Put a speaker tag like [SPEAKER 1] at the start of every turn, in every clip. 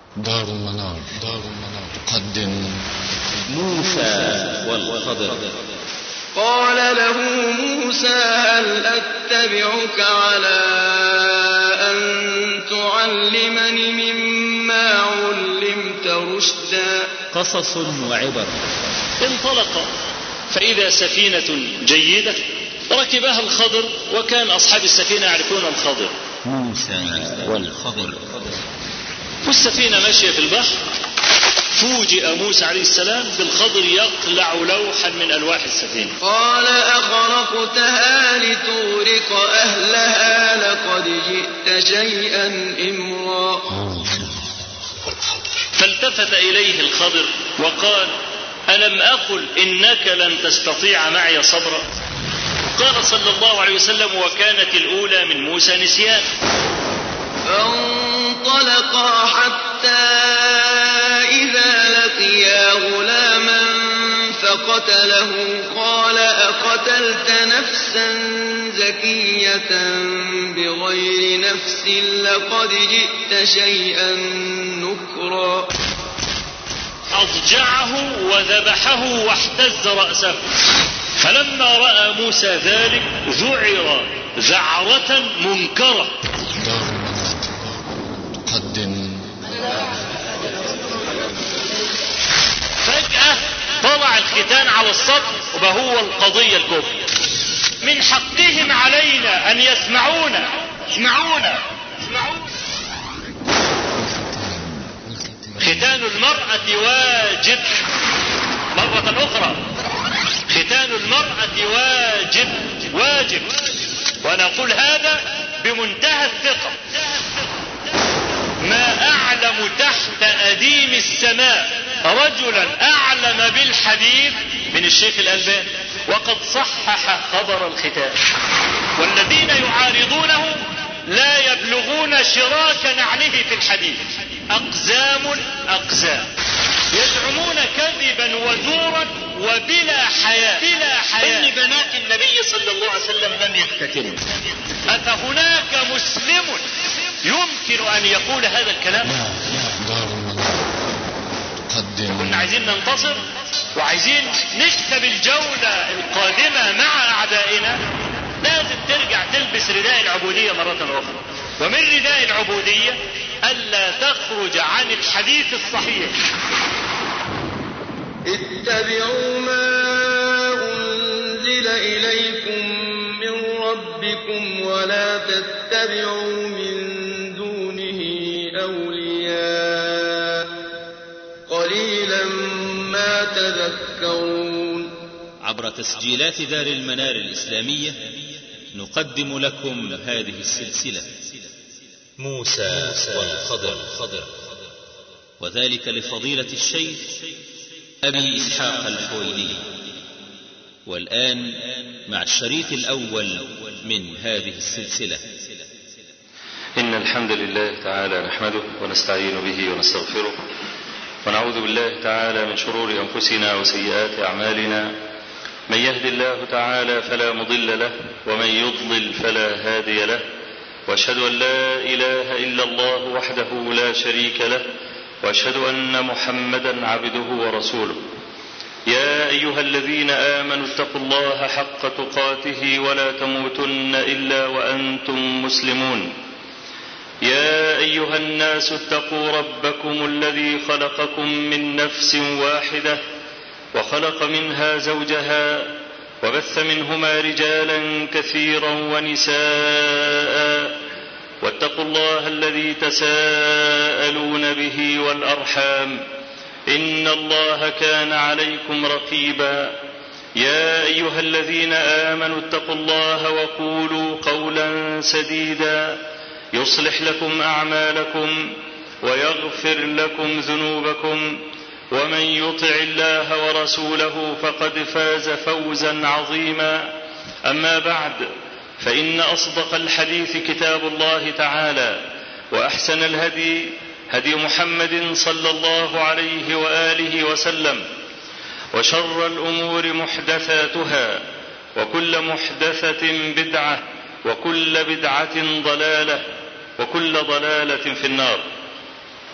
[SPEAKER 1] دار المنار تقدم موسى والخضر.
[SPEAKER 2] قال له موسى هل أتبعك على أن تعلمني مما علمت رشدا.
[SPEAKER 3] قصص وعبر. انطلق فإذا سفينة جيدة ركبها الخضر، وكان أصحاب السفينة يعرفون الخضر.
[SPEAKER 1] موسى والخضر.
[SPEAKER 3] والسفينة ماشية في البحر، فوجئ موسى عليه السلام بالخضر يقلع لوحا من ألواح السفينة.
[SPEAKER 2] قال أخرقتها لتغرق أهلها لقد جئت شيئا إمرا.
[SPEAKER 3] فالتفت إليه الخضر وقال ألم أقل إنك لن تستطيع معي صبرا. قال صلى الله عليه وسلم وكانت الأولى من موسى نسيان.
[SPEAKER 2] فانطلقا حتى إذا لقيا غلاما فقتله قال أقتلت نفسا زكية بغير نفس لقد جئت شيئا نكرا.
[SPEAKER 3] أضجعه وذبحه واحتز رأسه. فلما رأى موسى ذلك ذعر ذعرة منكرة.
[SPEAKER 1] تقدم.
[SPEAKER 3] فجأة طلع الختان على السطح وبقى هو القضية الكبرى. من حقهم علينا أن يسمعونا. ختان المرأة واجب. مرة أخرى ختان المرأة واجب. وأنا أقول هذا بمنتهى الثقة. ما أعلم تحت أديم السماء رجلا أعلم بالحديث من الشيخ الألباني، وقد صحح خبر الختان. والذين يعارضونه لا يبلغون شراك نعله في الحديث. أقزام يزعمون كذبا وزورا وبلا حياء إن بنات النبي صلى الله عليه وسلم لم يختتنوا. أفهناك مسلم يمكن أن يقول هذا الكلام؟ كنا عايزين ننتصر وعايزين نكسب الجولة القادمة مع أعدائنا، لازم ترجع تلبس رداء العبودية مرة أخرى. ومن رداء العبودية ألا تخرج عن الحديث الصحيح.
[SPEAKER 2] اتبعوا ما أنزل إليكم من ربكم ولا تتبعوا من دونه أولياء قليلا ما تذكرون.
[SPEAKER 4] عبر تسجيلات دار المنار الإسلامية نقدم لكم هذه السلسلة موسى والخضر، وذلك لفضيلة الشيخ أبي إسحاق الحويني. والآن مع الشريط الأول من هذه السلسلة.
[SPEAKER 5] إن الحمد لله تعالى نحمده ونستعين به ونستغفره، ونعوذ بالله تعالى من شرور أنفسنا وسيئات أعمالنا. من يهد الله تعالى فلا مضل له، ومن يضلل فلا هادي له. وأشهد أن لا إله إلا الله وحده لا شريك له، وأشهد أن محمدا عبده ورسوله. يا أيها الذين آمنوا اتقوا الله حق تقاته ولا تموتن إلا وأنتم مسلمون. يا أيها الناس اتقوا ربكم الذي خلقكم من نفس واحدة وخلق منها زوجها وبث منهما رجالا كثيرا ونساء، واتقوا الله الذي تساءلون به والأرحام إن الله كان عليكم رقيبا. يا أيها الذين آمنوا اتقوا الله وقولوا قولا سديدا يصلح لكم أعمالكم ويغفر لكم ذنوبكم، ومن يطع الله ورسوله فقد فاز فوزا عظيما. أما بعد، فإن أصدق الحديث كتاب الله تعالى، وأحسن الهدي هدي محمد صلى الله عليه وآله وسلم، وشر الأمور محدثاتها، وكل محدثة بدعة، وكل بدعة ضلالة، وكل ضلالة في النار.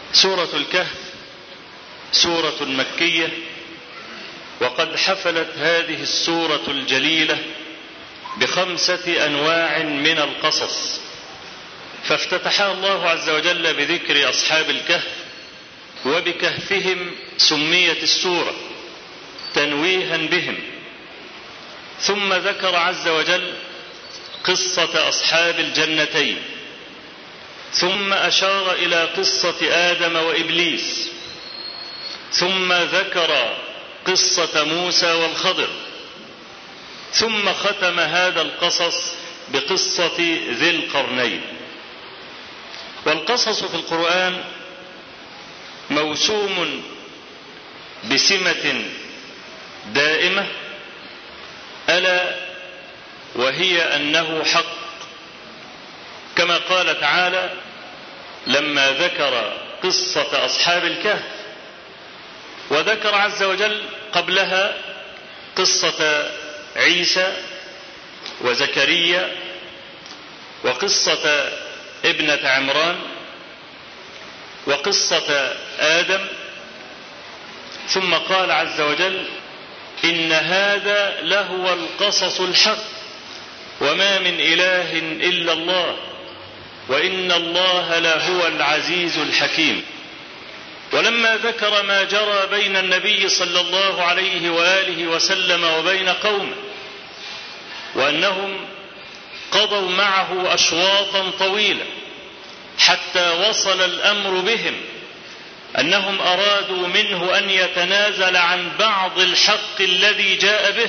[SPEAKER 5] سورة الكهف سورة مكية، وقد حفلت هذه السورة الجليلة ب5 أنواع من القصص، فافتتحها الله عز وجل بذكر أصحاب الكهف، وبكهفهم سميت السورة تنويها بهم. ثم ذكر عز وجل قصة أصحاب الجنتين، ثم أشار إلى قصة آدم وإبليس، ثم ذكر قصة موسى والخضر، ثم ختم هذا القصص بقصة ذي القرنين. والقصص في القرآن موسوم بسمة دائمة، ألا وهي أنه حق، كما قال تعالى لما ذكر قصة أصحاب الكهف، وذكر عز وجل قبلها قصة عيسى وزكريا وقصة ابنة عمران وقصة آدم، ثم قال عز وجل إن هذا لهو القصص الحق وما من إله إلا الله وإن الله لهو العزيز الحكيم. ولما ذكر ما جرى بين النبي صلى الله عليه وآله وسلم وبين قومه، وأنهم قضوا معه أشواطا طويلة حتى وصل الأمر بهم أنهم أرادوا منه أن يتنازل عن بعض الحق الذي جاء به،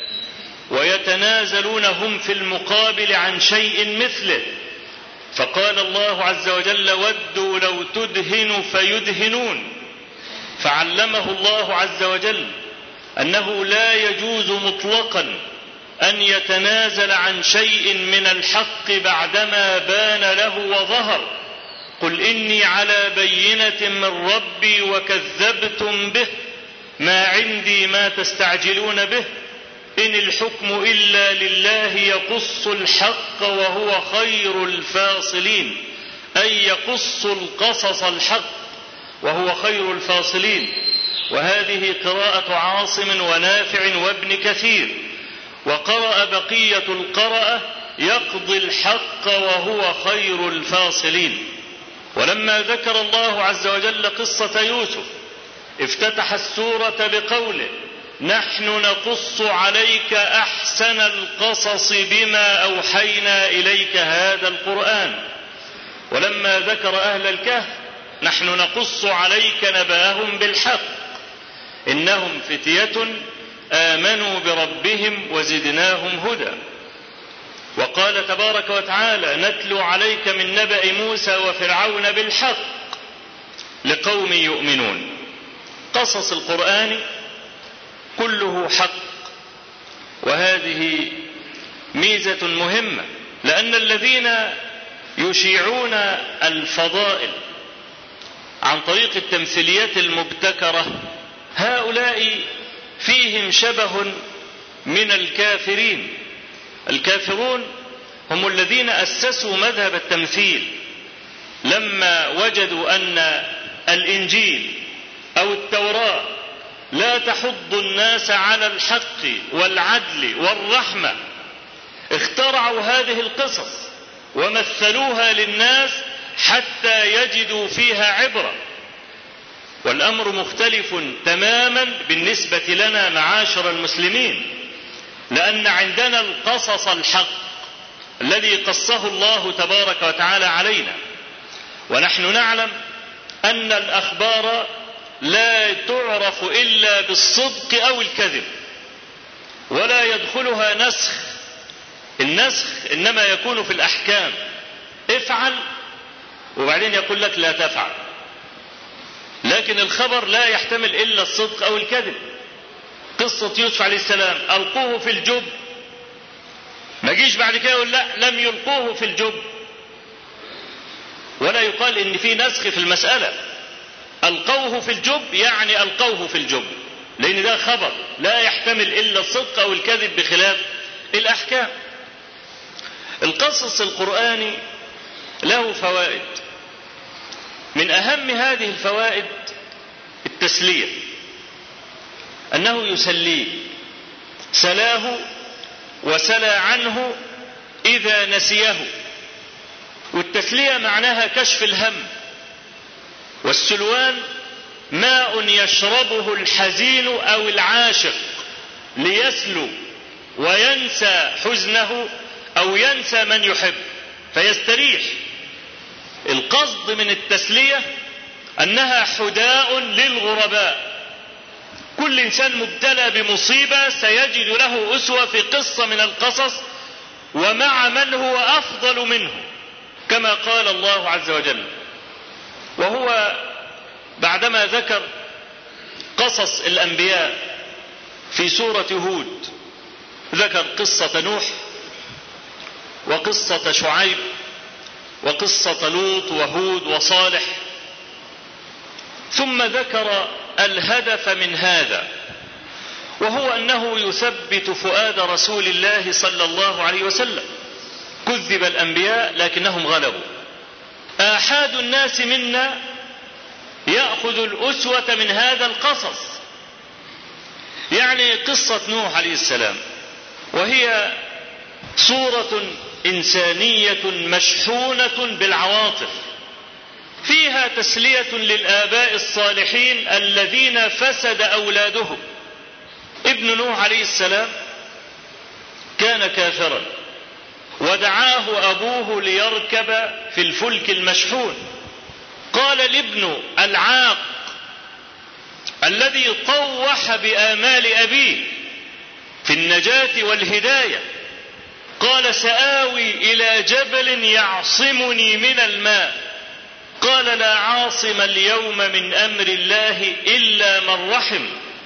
[SPEAKER 5] ويتنازلون هم في المقابل عن شيء مثله، فقال الله عز وجل ودوا لو تدهن فيدهنون، فعلمه الله عز وجل أنه لا يجوز مطلقا أن يتنازل عن شيء من الحق بعدما بان له وظهر. قل إني على بينة من ربي وكذبتم به ما عندي ما تستعجلون به إن الحكم إلا لله يقص الحق وهو خير الفاصلين، أي يقص القصص الحق وهو خير الفاصلين. وهذه قراءة عاصم ونافع وابن كثير. وقرأ بقية القراءة يقضي الحق وهو خير الفاصلين. ولما ذكر الله عز وجل قصة يوسف افتتح السورة بقوله نحن نقص عليك أحسن القصص بما أوحينا إليك هذا القرآن. ولما ذكر أهل الكهف نحن نقص عليك نبأهم بالحق إنهم فتية آمنوا بربهم وزدناهم هدى. وقال تبارك وتعالى نتلو عليك من نبأ موسى وفرعون بالحق لقوم يؤمنون. قصص القرآن كله حق، وهذه ميزة مهمة، لأن الذين يشيعون الفضائل عن طريق التمثيليات المبتكرة هؤلاء فيهم شبه من الكافرين. الكافرون هم الذين أسسوا مذهب التمثيل لما وجدوا أن الإنجيل أو التوراة لا تحض الناس على الحق والعدل والرحمة، اخترعوا هذه القصص ومثلوها للناس حتى يجدوا فيها عبرة. والأمر مختلف تماما بالنسبة لنا معاشر المسلمين، لأن عندنا القصص الحق الذي قصه الله تبارك وتعالى علينا، ونحن نعلم أن الأخبار لا تعرف إلا بالصدق أو الكذب، ولا يدخلها نسخ. النسخ إنما يكون في الأحكام، افعل وبعدين يقول لك لا تفعل، لكن الخبر لا يحتمل إلا الصدق أو الكذب. قصة يوسف عليه السلام ألقوه في الجب، ما جيش بعد كده يقول لا لم يلقوه في الجب، ولا يقال إن في نسخ في المسألة. ألقوه في الجب يعني ألقوه في الجب، لأن ده خبر لا يحتمل إلا الصدق أو الكذب بخلاف الأحكام. القصص القرآني له فوائد،
[SPEAKER 3] من أهم هذه الفوائد التسلية، أنه يسليه، سلاه وسلى عنه إذا نسيه. والتسلية معناها كشف الهم، والسلوان ماء يشربه الحزين أو العاشق ليسلو وينسى حزنه أو ينسى من يحب فيستريح. القصد من التسلية أنها حداء للغرباء. كل إنسان مبتلى بمصيبة سيجد له أسوة في قصة من القصص ومع من هو أفضل منه، كما قال الله عز وجل. وهو بعدما ذكر قصص الأنبياء في سورة هود ذكر قصة نوح وقصة شعيب وقصة لوط وهود وصالح، ثم ذكر الهدف من هذا، وهو أنه يثبت فؤاد رسول الله صلى الله عليه وسلم. كذب الأنبياء لكنهم غلبوا. آحاد الناس منا يأخذ الأسوة من هذا القصص. يعني قصة نوح عليه السلام، وهي صورة إنسانية مشحونة بالعواطف، فيها تسلية للآباء الصالحين الذين فسد أولادهم. ابن نوح عليه السلام كان كافرا، ودعاه أبوه ليركب في الفلك المشحون. قال الابن العاق الذي طوح بآمال أبيه في النجاة والهداية، قال سآوي إلى جبل يعصمني من الماء. قال لا عاصم اليوم من أمر الله إلا من رحم،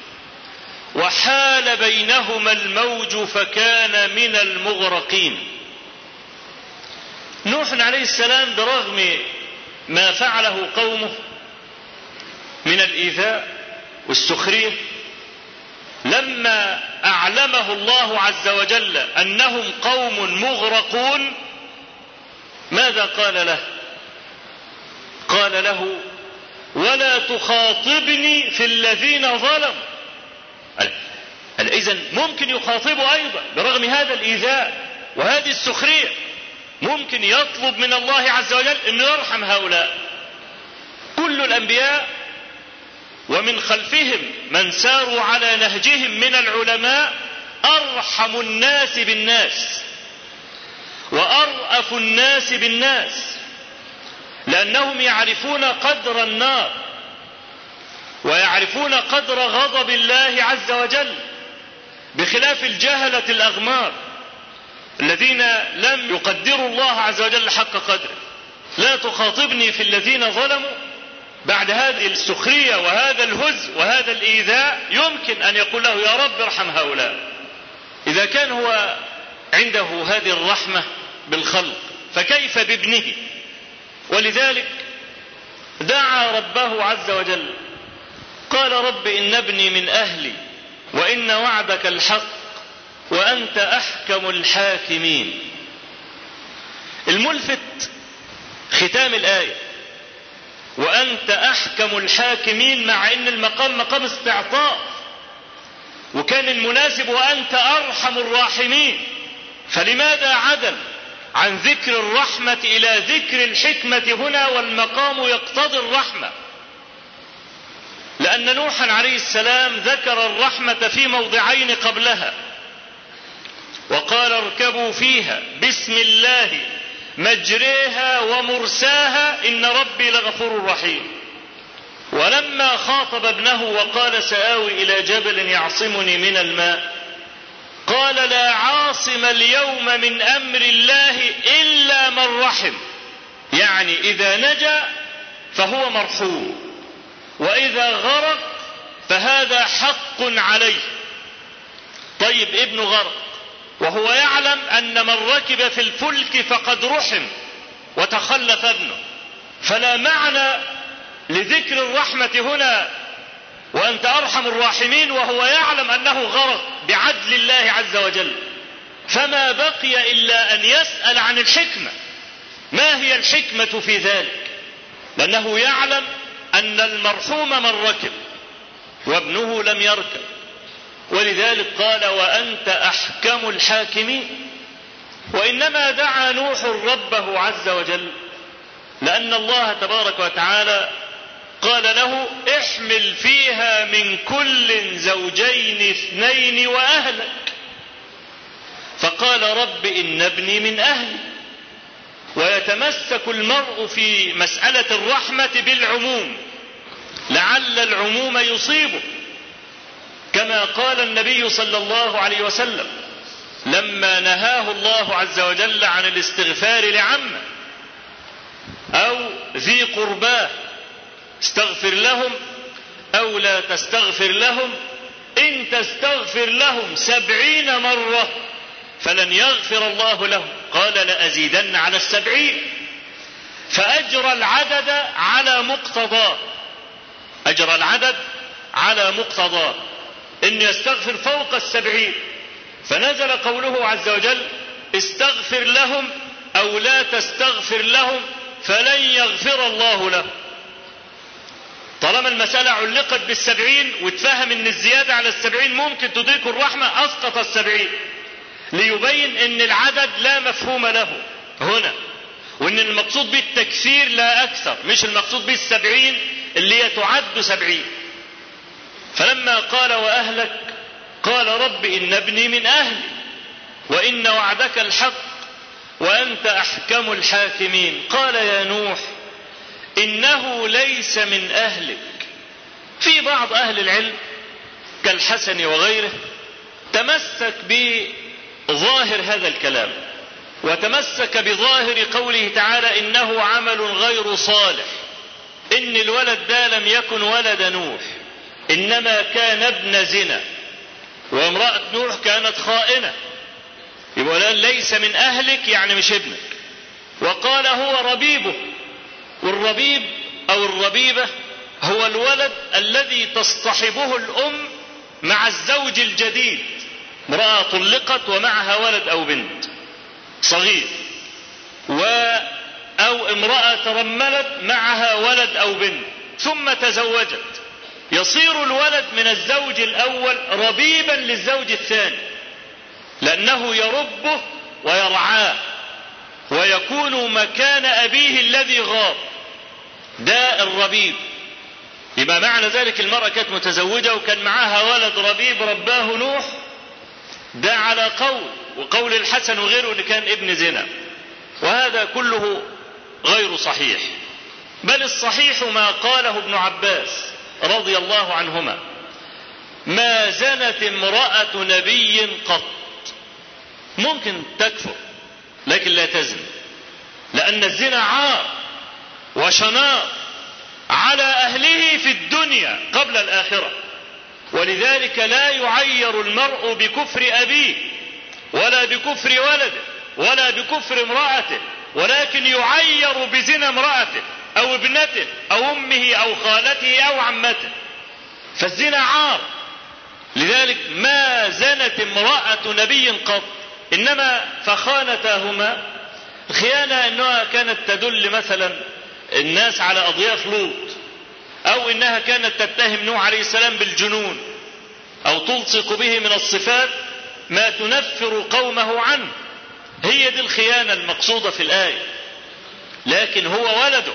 [SPEAKER 3] وحال بينهما الموج فكان من المغرقين. نوح عليه السلام برغم ما فعله قومه من الإيذاء والسخرية، لما أعلمه الله عز وجل أنهم قوم مغرقون ماذا قال له؟ قال له ولا تخاطبني في الذين ظلموا. إذن ممكن يخاطبه أيضا برغم هذا الإيذاء وهذه السخرية، ممكن يطلب من الله عز وجل أن يرحم هؤلاء. كل الأنبياء ومن خلفهم من ساروا على نهجهم من العلماء أرحم الناس بالناس وأرأف الناس بالناس، لأنهم يعرفون قدر النار ويعرفون قدر غضب الله عز وجل، بخلاف الجهلة الأغمار الذين لم يقدروا الله عز وجل حق قدره. لا تخاطبني في الذين ظلموا. بعد هذه السخرية وهذا الهزء وهذا الإيذاء يمكن أن يقول له يا رب ارحم هؤلاء. إذا كان هو عنده هذه الرحمة بالخلق فكيف بابنه؟ ولذلك دعا ربه عز وجل، قال رب إن ابني من أهلي وإن وعدك الحق وأنت أحكم الحاكمين. الملفت ختام الآية وأنت أحكم الحاكمين، مع أن المقام مقام استعطاف، وكان المناسب وأنت أرحم الراحمين. فلماذا عدل عن ذكر الرحمة إلى ذكر الحكمة هنا والمقام يقتضي الرحمة؟ لأن نوحا عليه السلام ذكر الرحمة في موضعين قبلها، وقال اركبوا فيها بسم الله مجريها ومرساها إن ربي لغفور رحيم. ولما خاطب ابنه وقال سآوي إلى جبل يعصمني من الماء، قال لا عاصم اليوم من أمر الله إلا من رحم. يعني إذا نجا فهو مرحوم، وإذا غرق فهذا حق عليه. طيب ابنه غرق وهو يعلم أن من ركب في الفلك فقد رحم وتخلف ابنه، فلا معنى لذكر الرحمة هنا وأنت أرحم الراحمين وهو يعلم أنه غرق بعدل الله عز وجل. فما بقي إلا أن يسأل عن الحكمة، ما هي الحكمة في ذلك؟ لأنه يعلم أن المرحوم من ركب وابنه لم يركب، ولذلك قال وأنت أحكم الحاكمين. وإنما دعا نوح ربه عز وجل لأن الله تبارك وتعالى قال له احمل فيها من كل زوجين اثنين وأهلك، فقال رب إن ابني من أهلي. ويتمسك المرء في مسألة الرحمة بالعموم لعل العموم يصيبه، كما قال النبي صلى الله عليه وسلم لما نهاه الله عز وجل عن الاستغفار لعمه أو ذي قرباه استغفر لهم أو لا تستغفر لهم، إن تستغفر لهم 70 مرة فلن يغفر الله لهم، قال لأزيدن على 70. فأجرى العدد على مقتضاه، أجرى العدد على مقتضاه إن يستغفر فوق 70. فنزل قوله عز وجل استغفر لهم أو لا تستغفر لهم فلن يغفر الله لهم. طالما المسألة علقت بال70 واتفهم ان الزيادة على 70 ممكن تضيق الرحمة، اسقط 70 ليبين ان العدد لا مفهوم له هنا، وان المقصود به التكثير لا اكثر، مش المقصود به 70 اللي هي تعد 70. فلما قال واهلك قال رب ان ابني من اهلي وان وعدك الحق وانت احكم الحاكمين. قال يا نوح إنه ليس من أهلك. في بعض أهل العلم كالحسن وغيره تمسك بظاهر هذا الكلام وتمسك بظاهر قوله تعالى إنه عمل غير صالح، إن الولد ده لم يكن ولد نوح إنما كان ابن زنا، وامرأة نوح كانت خائنة، يبقى ليس من أهلك يعني مش ابنك. وقال هو ربيبه، والربيب أو الربيبة هو الولد الذي تصطحبه الأم مع الزوج الجديد، امرأة طلقت ومعها ولد أو بنت صغير، أو امرأة ترملت معها ولد أو بنت ثم تزوجت، يصير الولد من الزوج الأول ربيبا للزوج الثاني لأنه يربه ويرعاه ويكون مكان أبيه الذي غاب، ده الربيب. يبقى معنى ذلك المرأة كانت متزوجة وكان معاها ولد ربيب رباه نوح، ده على قول، وقول الحسن وغيره اللي كان ابن زنا، وهذا كله غير صحيح. بل الصحيح ما قاله ابن عباس رضي الله عنهما ما زنت امرأة نبي قط. ممكن تكفر لكن لا تزن، لأن الزنا عار وشنار على أهله في الدنيا قبل الآخرة، ولذلك لا يعير المرء بكفر أبيه ولا بكفر ولده ولا بكفر امرأته، ولكن يعير بزنا امرأته أو ابنته أو أمه أو خالته أو عمته، فالزنا عار. لذلك ما زنت امرأة نبي قط، إنما فخانتاهما الخيانة أنها كانت تدل مثلا الناس على أضياف لوط، أو إنها كانت تتهم نوح عليه السلام بالجنون، أو تلصق به من الصفات ما تنفر قومه عنه. هي دي الخيانة المقصودة في الآية، لكن هو ولده.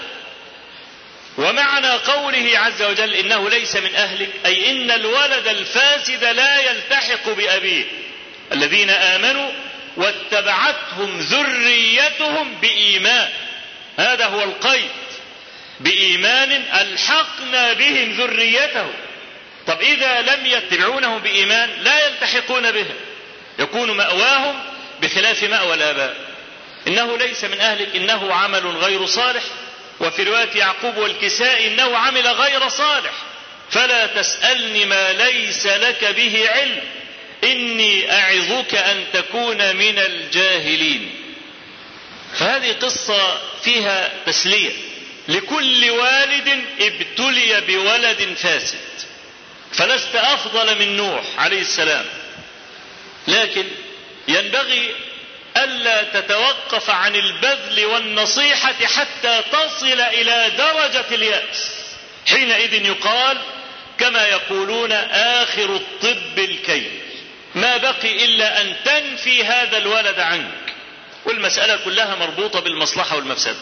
[SPEAKER 3] ومعنى قوله عز وجل إنه ليس من أهلك أي إن الولد الفاسد لا يلتحق بأبيه. الذين آمنوا واتبعتهم ذريتهم بإيمان، هذا هو القيد، بإيمان ألحقنا بهم ذريتهم. طب إذا لم يتبعونه بإيمان لا يلتحقون بهم، يكون مأواهم بخلاف مأوى الآباء. إنه ليس من أهلك إنه عمل غير صالح، وفي رواية يعقوب والكسائي إنه عمل غير صالح، فلا تسألني ما ليس لك به علم إني أعظك أن تكون من الجاهلين. فهذه قصة فيها تسلية لكل والد ابتلي بولد فاسد، فلست أفضل من نوح عليه السلام، لكن ينبغي ألا تتوقف عن البذل والنصيحة حتى تصل إلى درجة اليأس. حينئذ يقال كما يقولون آخر الطب الكي، ما بقي إلا أن تنفي هذا الولد عنك، والمسألة كلها مربوطة بالمصلحة والمفسدة.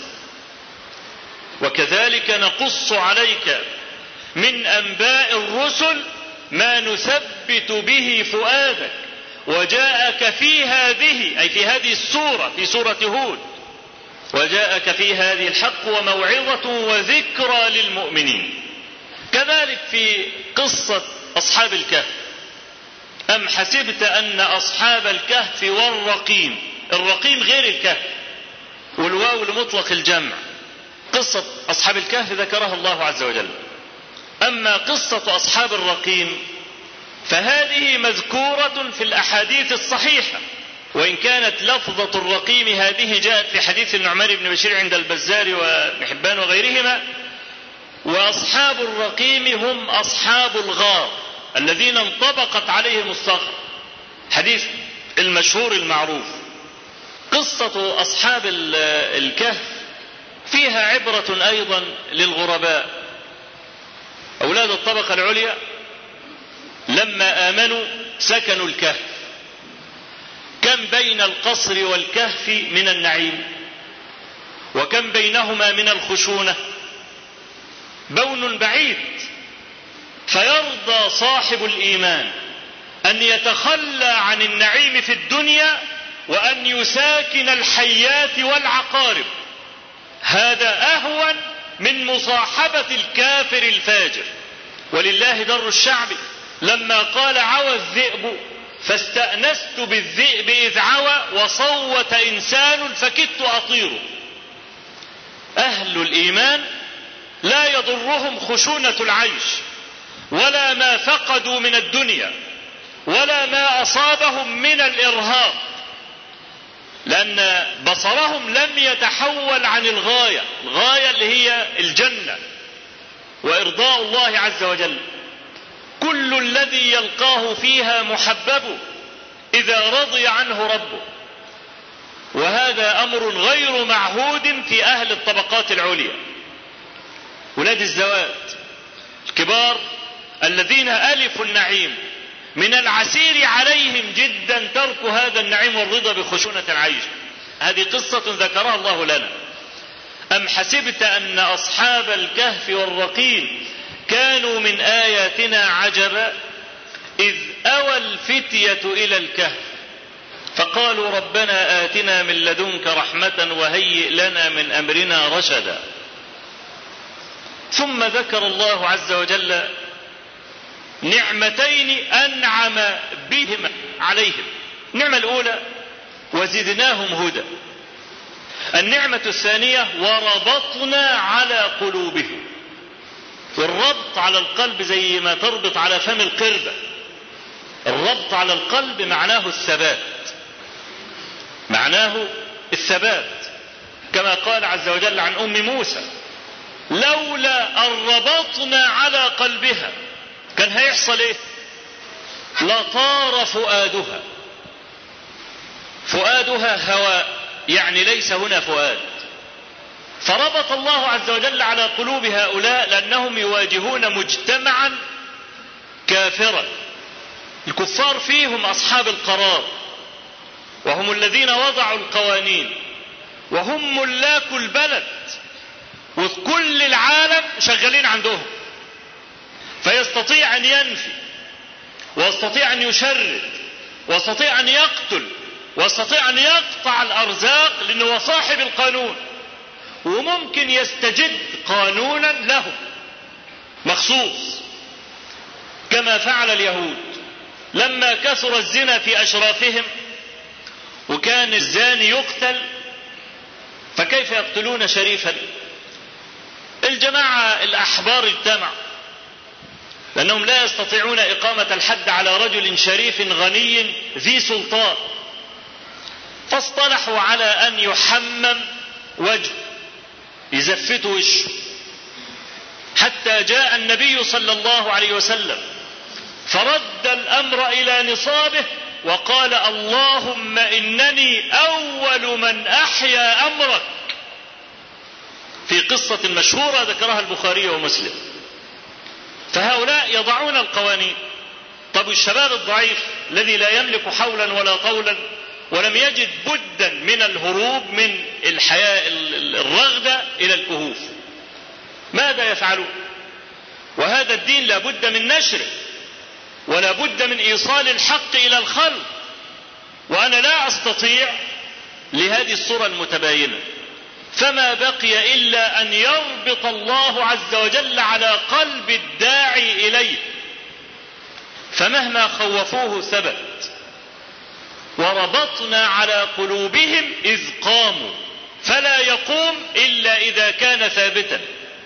[SPEAKER 3] وكذلك نقص عليك من أنباء الرسل ما نثبت به فؤادك، وجاءك في هذه، أي في هذه السورة، في سورة هود، وجاءك في هذه الحق وموعظة وذكرى للمؤمنين. كذلك في قصة أصحاب الكهف، أم حسبت أن أصحاب الكهف والرقيم، الرقيم غير الكهف والواو لمطلق الجمع، قصة أصحاب الكهف ذكرها الله عز وجل. أما قصة أصحاب الرقيم فهذه مذكورة في الأحاديث الصحيحة، وإن كانت لفظة الرقيم هذه جاءت في حديث النعمان بن بشير عند البزار وابن حبان وغيرهما. وأصحاب الرقيم هم أصحاب الغار الذين انطبقت عليهم الصخر، حديث المشهور المعروف. قصة أصحاب الكهف فيها عبرة أيضا للغرباء. أولاد الطبقة العليا لما آمنوا سكنوا الكهف، كم بين القصر والكهف من النعيم، وكم بينهما من الخشونة، بون بعيد. فيرضى صاحب الإيمان أن يتخلى عن النعيم في الدنيا وأن يساكن الحيات والعقارب، هذا أهون من مصاحبة الكافر الفاجر. ولله در الشعب لما قال عوى الذئب فاستأنست بالذئب إذ عوى وصوت إنسان فكدت أطيره. أهل الإيمان لا يضرهم خشونة العيش ولا ما فقدوا من الدنيا ولا ما أصابهم من الإرهاق، لأن بصرهم لم يتحول عن الغاية اللي هي الجنة وإرضاء الله عز وجل. كل الذي يلقاه فيها محبب إذا رضي عنه ربه، وهذا أمر غير معهود في أهل الطبقات العليا. ولاد الزواج الكبار الذين ألفوا النعيم من العسير عليهم جدا ترك هذا النعيم والرضا بخشونة العيش. هذه قصة ذكرها الله لنا. أم حسبت أن أصحاب الكهف والرقيم كانوا من آياتنا عجبا إذ أوى الفتية إلى الكهف فقالوا ربنا آتنا من لدنك رحمة وهيئ لنا من أمرنا رشدا. ثم ذكر الله عز وجل نعمتين أنعم بهما عليهم. النعمة الأولى وزدناهم هدى، النعمة الثانية وربطنا على قلوبهم. والربط على القلب زي ما تربط على فم القردة، الربط على القلب معناه الثبات، معناه الثبات، كما قال عز وجل عن أم موسى لولا أن ربطنا على قلبها كان هيحصل ايه؟ لطار فؤادها. فؤادها هواء، يعني ليس هنا فؤاد. فربط الله عز وجل على قلوب هؤلاء لأنهم يواجهون مجتمعا كافرا. الكفار فيهم أصحاب القرار، وهم الذين وضعوا القوانين، وهم ملاك البلد، وكل العالم شغالين عندهم. فيستطيع أن ينفي، ويستطيع أن يشرد، ويستطيع أن يقتل، ويستطيع أن يقطع الأرزاق لأنه هو صاحب القانون. وممكن يستجد قانونا له مخصوص كما فعل اليهود لما كثر الزنا في أشرافهم وكان الزاني يقتل، فكيف يقتلون شريفا؟ الجماعة الأحبار اجتمعوا لأنهم لا يستطيعون إقامة الحد على رجل شريف غني ذي سلطان، فاصطلحوا على أن يحمم وجه، يزفتوا وشه، حتى جاء النبي صلى الله عليه وسلم فرد الأمر إلى نصابه وقال اللهم إنني أول من أحيا أمرك، في قصة مشهورة ذكرها البخاري ومسلم. فهؤلاء يضعون القوانين. طب الشباب الضعيف الذي لا يملك حولا ولا طولا ولم يجد بدا من الهروب من الحياة الرغدة إلى الكهوف، ماذا يفعلون؟ وهذا الدين لا بد من نشره ولا بد من إيصال الحق إلى الخلق، وأنا لا أستطيع لهذه الصورة المتباينة. فما بقي إلا أن يربط الله عز وجل على قلب الداعي إليه، فمهما خوفوه ثبت. وربطنا على قلوبهم إذ قاموا، فلا يقوم إلا إذا كان ثابتا،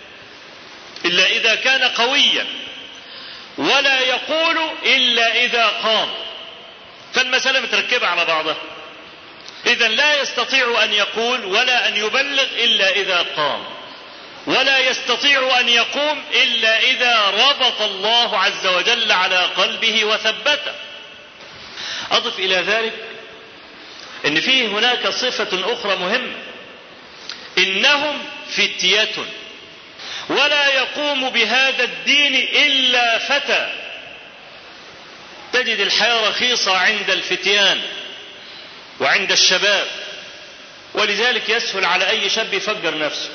[SPEAKER 3] إلا إذا كان قويا، ولا يقول إلا إذا قام. فالمسألة متركبة على بعضها. إذن لا يستطيع أن يقول ولا أن يبلغ إلا إذا قام، ولا يستطيع أن يقوم إلا إذا ربط الله عز وجل على قلبه وثبته. أضف إلى ذلك أن فيه هناك صفة أخرى مهمة، إنهم فتية، ولا يقوم بهذا الدين إلا فتى. تجد الحياة رخيصة عند الفتيان وعند الشباب، ولذلك يسهل على أي شاب يفجر نفسه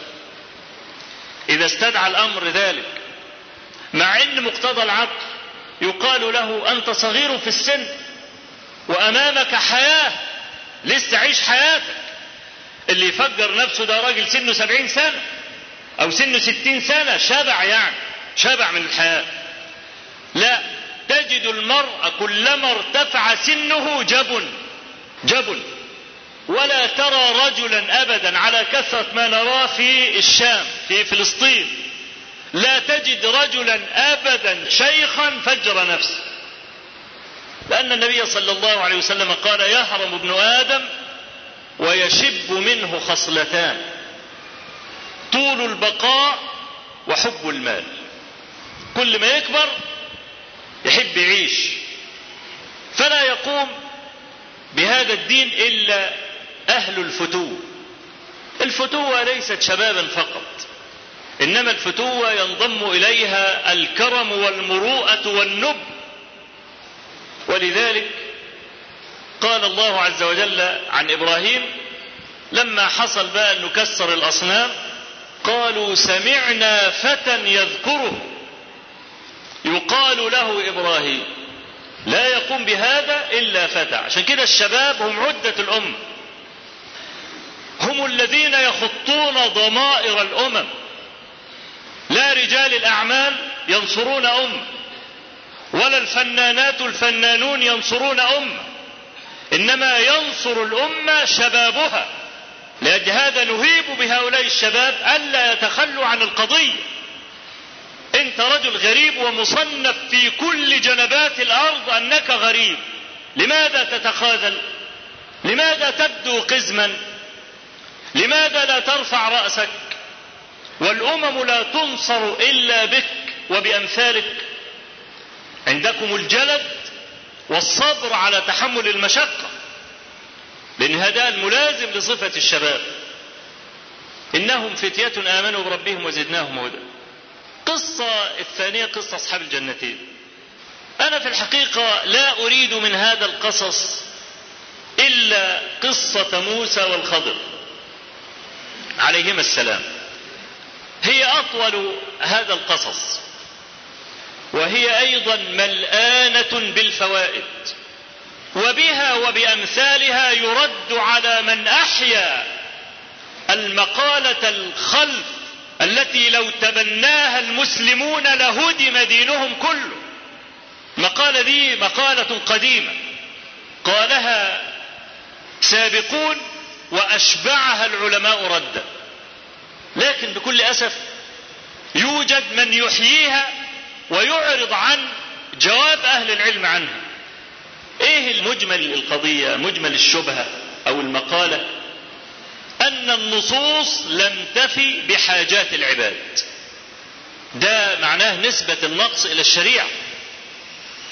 [SPEAKER 3] إذا استدعى الأمر ذلك، مع أن مقتضى العقل يقال له أنت صغير في السن وأمامك حياة، لسه عيش حياتك. اللي يفجر نفسه ده راجل سنه 70 سنة أو سنه 60 سنة، شبع يعني، شبع من الحياة. لا، تجد المرء كلما ارتفع سنه جبن، ولا ترى رجلا أبدا على كثرة ما نراه في الشام في فلسطين، لا تجد رجلا أبدا شيخا فجر نفسه، لأن النبي صلى الله عليه وسلم قال يهرم ابن آدم ويشب منه خصلتان، طول البقاء وحب المال. كل ما يكبر يحب يعيش، فلا يقوم بهذا الدين إلا أهل الفتوة. الفتوة ليست شبابا فقط، إنما الفتوة ينضم إليها الكرم والمروءة والنبل. ولذلك قال الله عز وجل عن إبراهيم لما حصل بقى أن نكسر الأصنام، قالوا سمعنا فتى يذكره يقال له إبراهيم. لا يقوم بهذا إلا فتى. عشان كده الشباب هم عدة الأمة، هم الذين يخطون ضمائر الأمم. لا رجال الأعمال ينصرون أمة، ولا الفنانات الفنانون ينصرون أمة، إنما ينصر الأمة شبابها. لأجل هذا نهيب بهؤلاء الشباب ألا يتخلوا عن القضية. أنت رجل غريب ومصنف في كل جنبات الأرض أنك غريب، لماذا تتخاذل؟ لماذا تبدو قزما؟ لماذا لا ترفع رأسك؟ والأمم لا تنصر إلا بك وبأمثالك. عندكم الجلد والصبر على تحمل المشقة، لأن هذا الملازم لصفة الشباب. إنهم فتية آمنوا بربهم وزدناهم هدى. قصة الثانية قصة أصحاب الجنتين. أنا في الحقيقة لا أريد من هذا القصص إلا قصة موسى والخضر عليهما السلام. هي أطول هذا القصص، وهي أيضا ملآنة بالفوائد، وبها وبأمثالها يرد على من أحيا المقالة الخلف التي لو تبناها المسلمون لهدم دينهم كله. المقالة دي مقالة قديمة قالها سابقون وأشبعها العلماء ردا، لكن بكل أسف يوجد من يحييها ويعرض عن جواب أهل العلم عنها. إيه المجمل القضية، مجمل الشبهة أو المقالة؟ أن النصوص لم تفي بحاجات العباد. ده معناه نسبة النقص إلى الشريعة.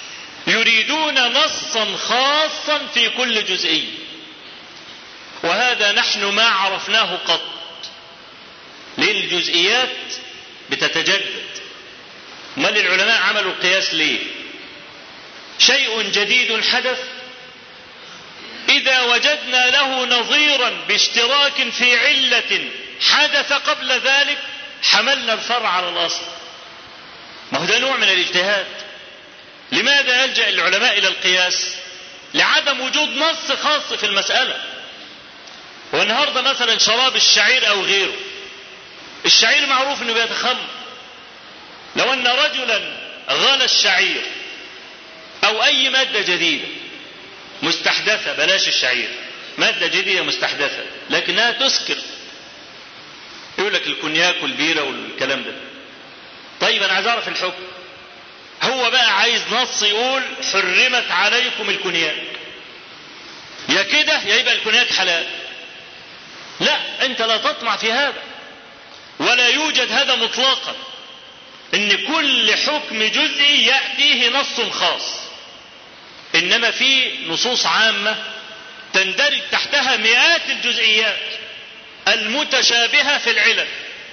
[SPEAKER 3] يريدون نصا خاصا في كل جزئية، وهذا نحن ما عرفناه قط. ليه الجزئيات بتتجدد؟ امال العلماء عملوا القياس ليه؟ شيء جديد حدث، إذا وجدنا له نظيرا باشتراك في علة حدث قبل ذلك حملنا الفرع على الأصل. ما هو ده نوع من الاجتهاد. لماذا يلجأ العلماء إلى القياس؟ لعدم وجود نص خاص في المسألة. والنهارده مثلا شراب الشعير أو غيره، الشعير معروف أنه بيتخمر. لو أن رجلا غلى الشعير أو أي مادة جديدة مستحدثة، بلاش الشعير، مادة جديدة مستحدثة لكنها تسكر، يقول لك الكونياك والبيرة والكلام ده. طيب أنا عايز أعرف الحكم. هو بقى عايز نص يقول حرمت عليكم الكونياك، يا كده يا يبقى الكونياك حلال. لا، أنت لا تطمع في هذا، ولا يوجد هذا مطلقا، إن كل حكم جزئي يأتيه نص خاص. إنما في نصوص عامة تندرج تحتها مئات الجزئيات المتشابهة في العلل.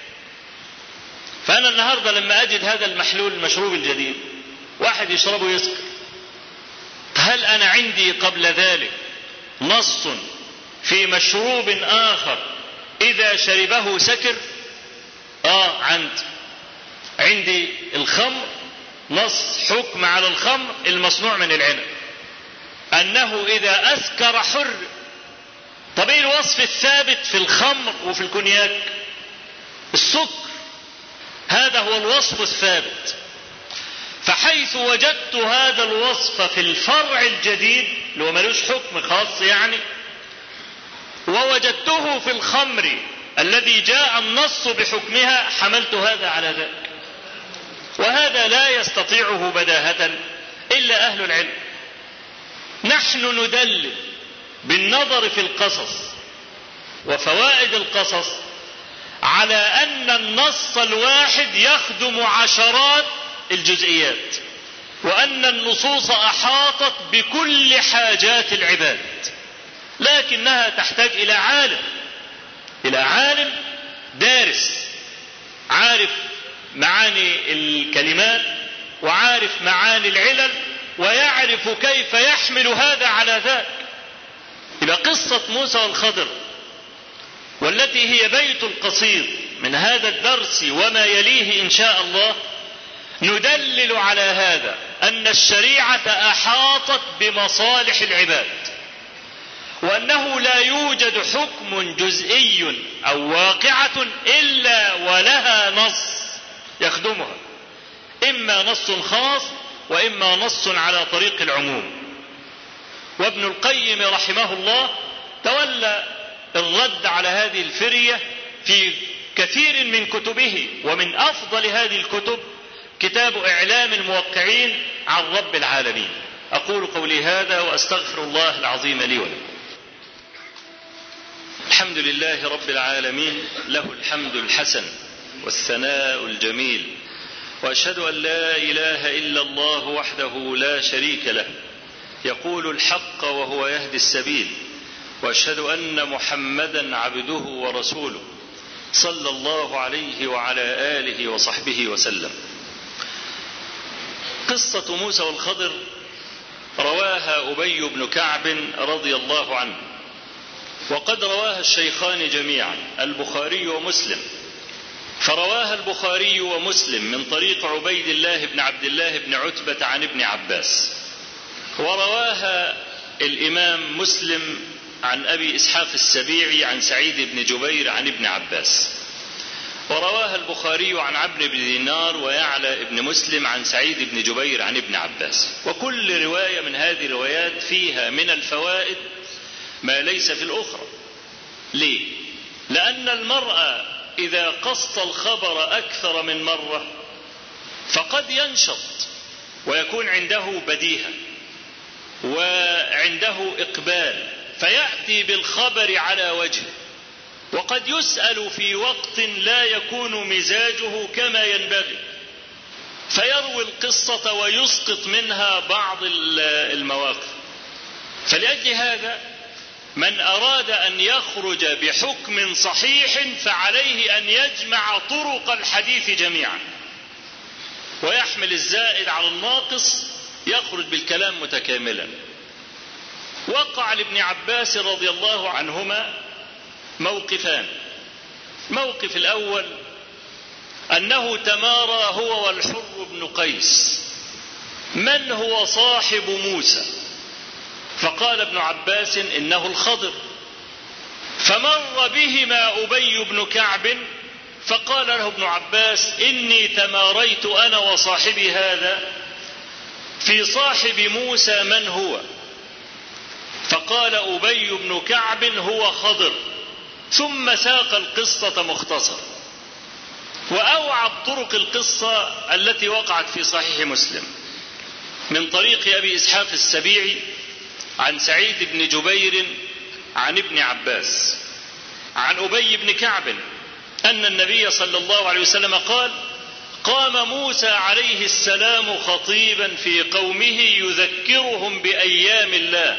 [SPEAKER 3] فأنا النهاردة لما أجد هذا المحلول المشروب الجديد واحد يشربه يسكر، هل أنا عندي قبل ذلك نص في مشروب آخر إذا شربه سكر؟ عندي الخمر نص حكم على الخمر المصنوع من العنب أنه إذا أسكر حر. طب إيه الوصف الثابت في الخمر وفي الكونياك؟ السكر، هذا هو الوصف الثابت. فحيث وجدت هذا الوصف في الفرع الجديد اللي هو ملوش حكم خاص يعني، ووجدته في الخمر الذي جاء النص بحكمها، حملت هذا على ذاك. وهذا لا يستطيعه بداهة إلا أهل العلم. نحن ندلل بالنظر في القصص وفوائد القصص على أن النص الواحد يخدم عشرات الجزئيات، وأن النصوص أحاطت بكل حاجات العباد، لكنها تحتاج إلى عالم دارس، عارف معاني الكلمات وعارف معاني العلل ويعرف كيف يحمل هذا على ذاك. إلى قصة موسى والخضر، والتي هي بيت القصيد من هذا الدرس وما يليه إن شاء الله، ندلل على هذا أن الشريعة أحاطت بمصالح العباد، وأنه لا يوجد حكم جزئي أو واقعة إلا ولها نص يخدمها، إما نص خاص وإما نص على طريق العموم. وابن القيم رحمه الله تولى الرد على هذه الفرية في كثير من كتبه، ومن أفضل هذه الكتب كتاب إعلام الموقعين عن رب العالمين. أقول قولي هذا وأستغفر الله العظيم لي ولكم. الحمد لله رب العالمين، له الحمد الحسن والثناء الجميل، وأشهد أن لا إله إلا الله وحده لا شريك له، يقول الحق وهو يهدي السبيل، وأشهد أن محمدا عبده ورسوله صلى الله عليه وعلى آله وصحبه وسلم. قصة موسى والخضر رواها أبي بن كعب رضي الله عنه، وقد رواها الشيخان جميعا البخاري ومسلم. فرواها البخاري ومسلم من طريق عبيد الله بن عبد الله بن عتبة عن ابن عباس، ورواها الإمام مسلم عن أبي إسحاق السبيعي عن سعيد بن جبير عن ابن عباس، ورواها البخاري عن عمرو بن دينار ويعلى بن مسلم عن سعيد بن جبير عن ابن عباس. وكل رواية من هذه الروايات فيها من الفوائد ما ليس في الأخرى. ليه؟ لأن المرء إذا قص الخبر أكثر من مرة فقد ينشط ويكون عنده بديهة وعنده إقبال، فيأتي بالخبر على وجهه، وقد يسأل في وقت لا يكون مزاجه كما ينبغي، فيروي القصة ويسقط منها بعض المواقف. فلأجل هذا من أراد أن يخرج بحكم صحيح فعليه أن يجمع طرق الحديث جميعا ويحمل الزائد على الناقص، يخرج بالكلام متكاملا. وقع لابن عباس رضي الله عنهما موقفان. موقف الأول أنه تمارى هو والحر بن قيس من هو صاحب موسى، فقال ابن عباس إنه الخضر. فمر بهما أبي بن كعب فقال له ابن عباس إني تماريت أنا وصاحبي هذا في صاحب موسى من هو، فقال أبي بن كعب هو خضر، ثم ساق القصة مختصر. وأوعب طرق القصة التي وقعت في صحيح مسلم من طريق أبي إسحاق السبيعي عن سعيد بن جبير عن ابن عباس عن أبي بن كعب أن النبي صلى الله عليه وسلم قال: قام موسى عليه السلام خطيبا في قومه يذكرهم بأيام الله،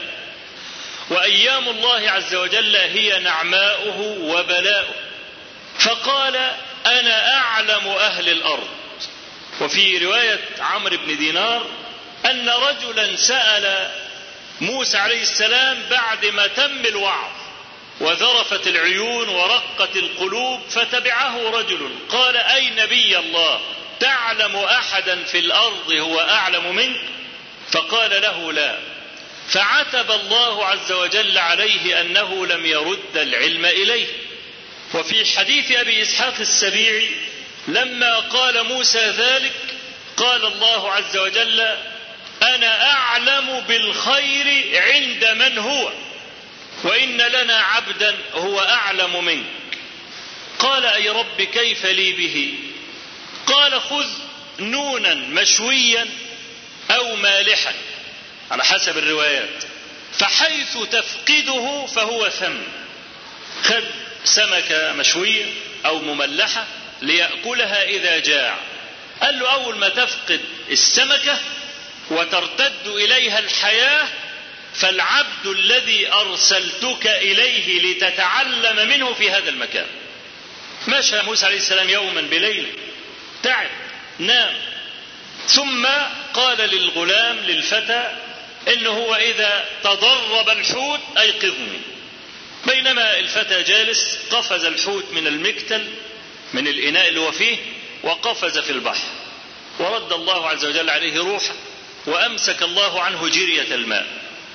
[SPEAKER 3] وأيام الله عز وجل هي نعماؤه وبلاؤه، فقال: أنا أعلم أهل الأرض. وفي رواية عمرو بن دينار أن رجلا سأل موسى عليه السلام بعد ما تم الوعظ وذرفت العيون ورقت القلوب، فتبعه رجل قال: أي نبي الله، تعلم أحدا في الأرض هو أعلم منك؟ فقال له: لا. فعتب الله عز وجل عليه أنه لم يرد العلم إليه. وفي حديث أبي إسحاق السبيعي لما قال موسى ذلك قال الله عز وجل: أنا أعلم بالخير عند من هو، وإن لنا عبدا هو أعلم منك. قال: أي رب كيف لي به؟ قال: خذ نونا مشويا أو مالحا على حسب الروايات، فحيث تفقده فهو ثم. خذ سمكة مشوية أو مملحة ليأكلها إذا جاع. قال له: أول ما تفقد السمكة وترتد إليها الحياة فالعبد الذي أرسلتك إليه لتتعلم منه في هذا المكان. مشى موسى عليه السلام يوما بليلة، تعب، نام، ثم قال للغلام للفتى إنه هو إذا تضرب الحوت أيقظني. بينما الفتى جالس قفز الحوت من المكتل من الإناء اللي هو فيه وقفز في البحر، ورد الله عز وجل عليه روحه وأمسك الله عنه جرية الماء،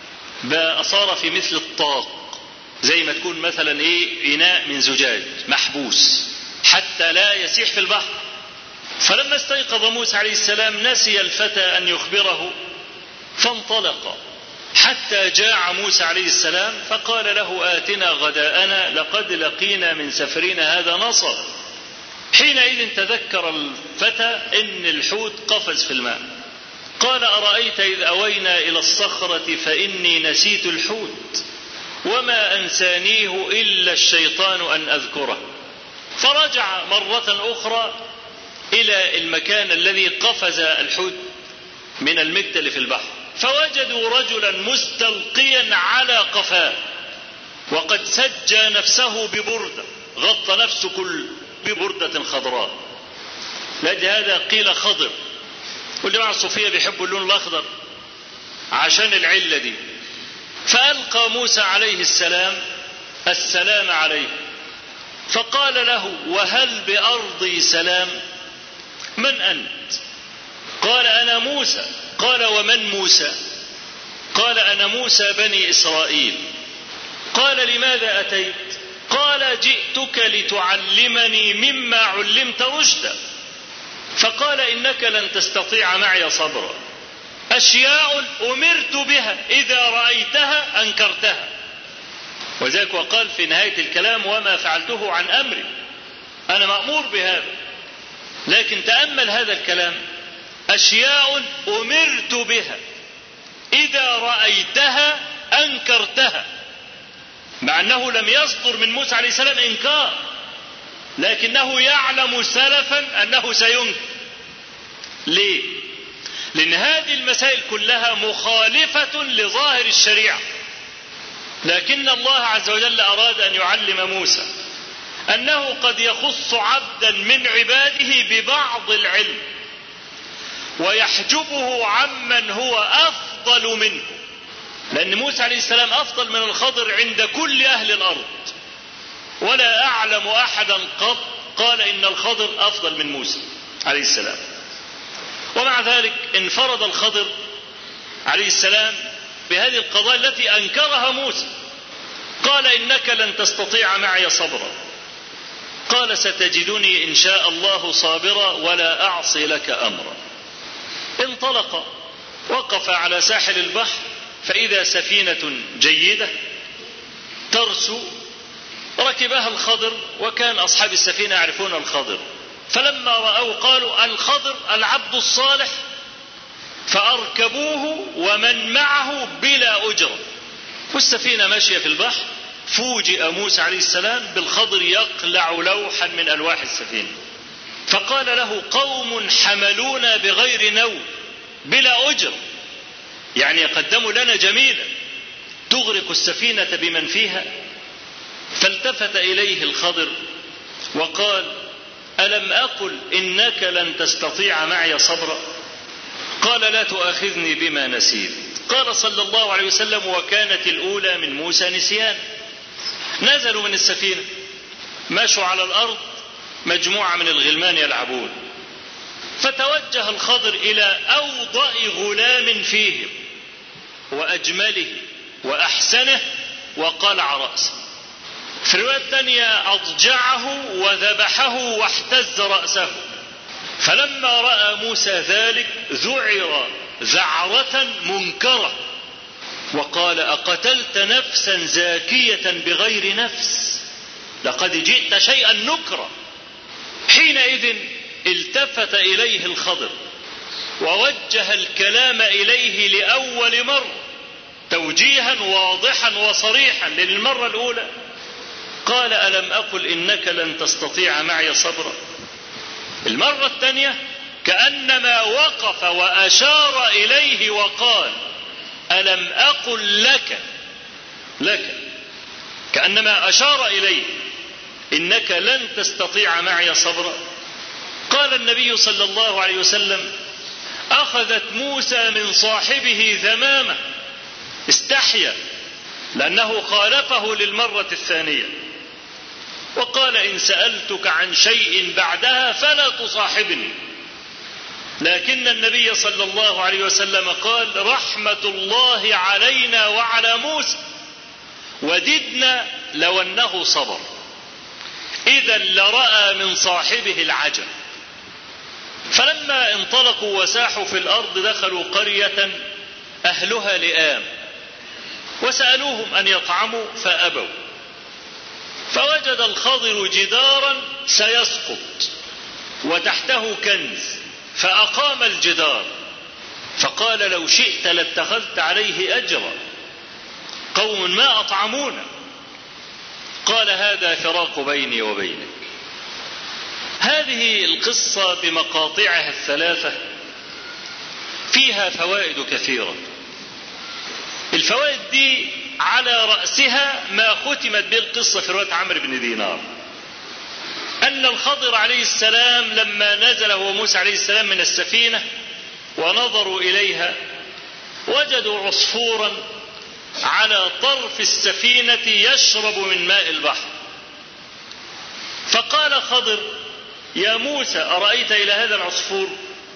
[SPEAKER 3] صار في مثل الطاق، زي ما تكون مثلا إناء من زجاج محبوس حتى لا يسيح في البحر. فلما استيقظ موسى عليه السلام نسي الفتى أن يخبره، فانطلق حتى جاع موسى عليه السلام فقال له: آتنا غداءنا لقد لقينا من سفرنا هذا نصب. حينئذ تذكر الفتى إن الحوت قفز في الماء. قال: أرأيت إذ أوينا إلى الصخرة فإني نسيت الحوت وما أنسانيه إلا الشيطان أن أذكره. فرجع مرة أخرى إلى المكان الذي قفز الحوت من المكتل في البحر، فوجدوا رجلا مستلقيا على قفاه وقد سجى نفسه ببردة، غطى نفسه كل ببردة خضراء. لهذا قيل خضر، والجماعة الصوفية بيحبوا اللون الأخضر عشان العلة دي. فألقى موسى عليه السلام عليه، فقال له: وهل بأرضي سلام؟ من أنت؟ قال: أنا موسى. قال: ومن موسى؟ قال: أنا موسى بني إسرائيل. قال: لماذا أتيت؟ قال: جئتك لتعلمني مما علمت رشدا. فقال: إنك لن تستطيع معي صبرا، أشياء أمرت بها إذا رأيتها أنكرتها. وذلك وقال في نهاية الكلام: وما فعلته عن أمري، أنا مأمور بهذا. لكن تأمل هذا الكلام: أشياء أمرت بها إذا رأيتها أنكرتها، مع أنه لم يصدر من موسى عليه السلام إنكار، لكنه يعلم سلفا أنه سينكر. ليه؟ لأن هذه المسائل كلها مخالفة لظاهر الشريعة، لكن الله عز وجل أراد أن يعلم موسى أنه قد يخص عبدا من عباده ببعض العلم ويحجبه عمن هو أفضل منه، لأن موسى عليه السلام أفضل من الخضر عند كل أهل الأرض، ولا أعلم أحدا قط قال إن الخضر أفضل من موسى عليه السلام. ومع ذلك انفرد الخضر عليه السلام بهذه القضايا التي أنكرها موسى. قال إنك لن تستطيع معي صبرا، قال ستجدني إن شاء الله صابرا ولا أعصي لك أمرا. انطلق، وقف على ساحل البحر فإذا سفينة جيدة ترسو، ركبها الخضر، وكان أصحاب السفينة يعرفون الخضر، فلما رأوا قالوا الخضر العبد الصالح، فأركبوه ومن معه بلا أجرة. والسفينة ماشية في البحر، فوجئ موسى عليه السلام بالخضر يقلع لوحا من ألواح السفينة، فقال له قوم حملونا بغير نوم بلا أجر، يعني يقدموا لنا جميلا تغرق السفينة بمن فيها. فالتفت إليه الخضر وقال ألم أقل إنك لن تستطيع معي صبرا؟ قال لا تؤاخذني بما نسيت. قال صلى الله عليه وسلم وكانت الأولى من موسى نسيان. نزلوا من السفينة، مشوا على الأرض مجموعة من الغلمان يلعبون، فتوجه الخضر إلى أوضأ غلام فيهم وأجمله وأحسنه وقلع رأسه. في الرواية الثانية أضجعه وذبحه واحتز رأسه. فلما رأى موسى ذلك ذعر ذعرة منكرة وقال أقتلت نفسا زاكية بغير نفس لقد جئت شيئا نكرا. حينئذ التفت إليه الخضر ووجه الكلام إليه لأول مرة توجيها واضحا وصريحا للمرة الأولى. قال ألم أقل إنك لن تستطيع معي صبرا؟ المرة الثانية كأنما وقف وأشار إليه وقال ألم أقل لك كأنما أشار إليه إنك لن تستطيع معي صبرا. قال النبي صلى الله عليه وسلم أخذت موسى من صاحبه ذمامة، استحيا لأنه خالفه للمرة الثانية، وقال إن سألتك عن شيء بعدها فلا تصاحبني. لكن النبي صلى الله عليه وسلم قال رحمة الله علينا وعلى موسى وددنا لو أنه صبر إذا لرأى من صاحبه العجب. فلما انطلقوا وساحوا في الأرض دخلوا قرية أهلها لئام وسألوهم أن يطعموا فأبوا، فوجد الخضر جدارا سيسقط وتحته كنز فأقام الجدار، فقال لو شئت لاتخذت عليه أجرا، قوم ما أطعمونا. قال هذا فراق بيني وبينك. هذه القصة بمقاطعها الثلاثة فيها فوائد كثيرة. الفوائد دي على رأسها ما ختمت به القصة في رواية عمرو بن دينار، أن الخضر عليه السلام لما نزل هو موسى عليه السلام من السفينة ونظروا إليها وجدوا عصفورا على طرف السفينة يشرب من ماء البحر. فقال خضر يا موسى أرأيت إلى هذا العصفور؟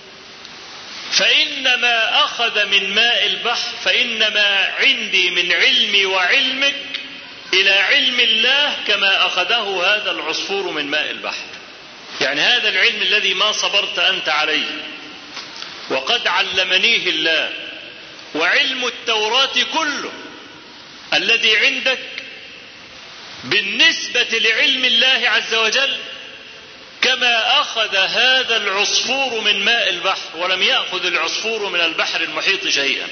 [SPEAKER 3] فإنما أخذ من ماء البحر فإنما عندي من علمي وعلمك إلى علم الله كما أخذه هذا العصفور من ماء البحر. يعني هذا العلم الذي ما صبرت أنت عليه وقد علمنيه الله، وعلم التوراة كله الذي عندك بالنسبة لعلم الله عز وجل كما أخذ هذا العصفور من ماء البحر، ولم يأخذ العصفور من البحر المحيط شيئا.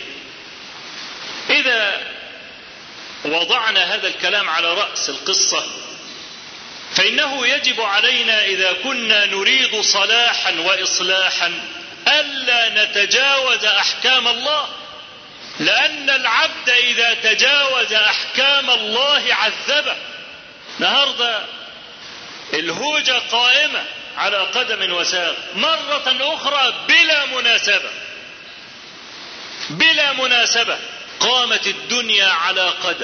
[SPEAKER 3] إذا وضعنا هذا الكلام على رأس القصة فإنه يجب علينا إذا كنا نريد صلاحا وإصلاحا ألا نتجاوز أحكام الله، لأن العبد إذا تجاوز أحكام الله عذبه. النهارده الهوجة قائمة على قدم وساق مرة أخرى بلا مناسبة قامت الدنيا على قدم